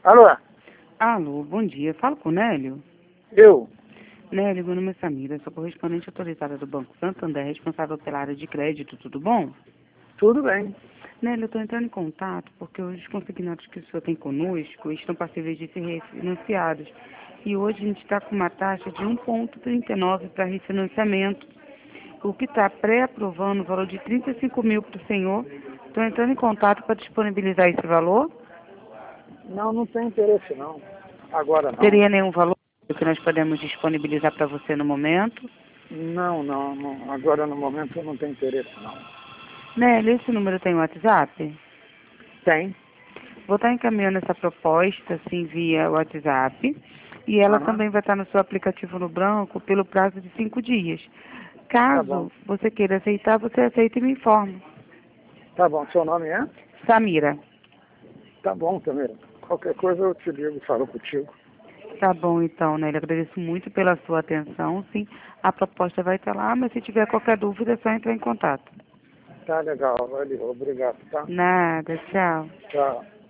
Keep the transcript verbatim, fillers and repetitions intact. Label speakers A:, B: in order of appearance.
A: Alô?
B: Alô, bom dia. Falo com o Nélio.
A: Eu?
B: Nélio, meu nome é Samira, sou correspondente autorizada do Banco Santander, responsável pela área de crédito, tudo bom?
A: Tudo bem.
B: Nélio, eu estou entrando em contato porque os consignados que o senhor tem conosco estão passíveis de ser refinanciados. E hoje a gente está com uma taxa de um vírgula trinta e nove para refinanciamento, o que está pré-aprovando o valor de trinta e cinco mil para o senhor. Estou entrando em contato para disponibilizar esse valor.
A: Não, não tem interesse não. Agora não.
B: Teria nenhum valor que nós podemos disponibilizar para você no momento?
A: Não, não, não. Agora no momento eu não tenho interesse não.
B: Nélio, esse número tem WhatsApp?
A: Tem?
B: Vou estar encaminhando essa proposta, assim, via WhatsApp. E ela
A: Aham.
B: também vai estar no seu aplicativo no branco pelo prazo de cinco dias.
A: Tá bom.
B: Caso você queira aceitar, você aceita e me informa.
A: Tá bom. Seu nome é?
B: Samira.
A: Tá bom, Tamira. Qualquer coisa eu te ligo e falo contigo.
B: Tá bom, então, né? Eu agradeço muito pela sua atenção. Sim, a proposta vai estar lá, mas se tiver qualquer dúvida, é só entrar em contato.
A: Tá legal. Valeu. Obrigado, tá?
B: Nada, tchau.
A: Tchau.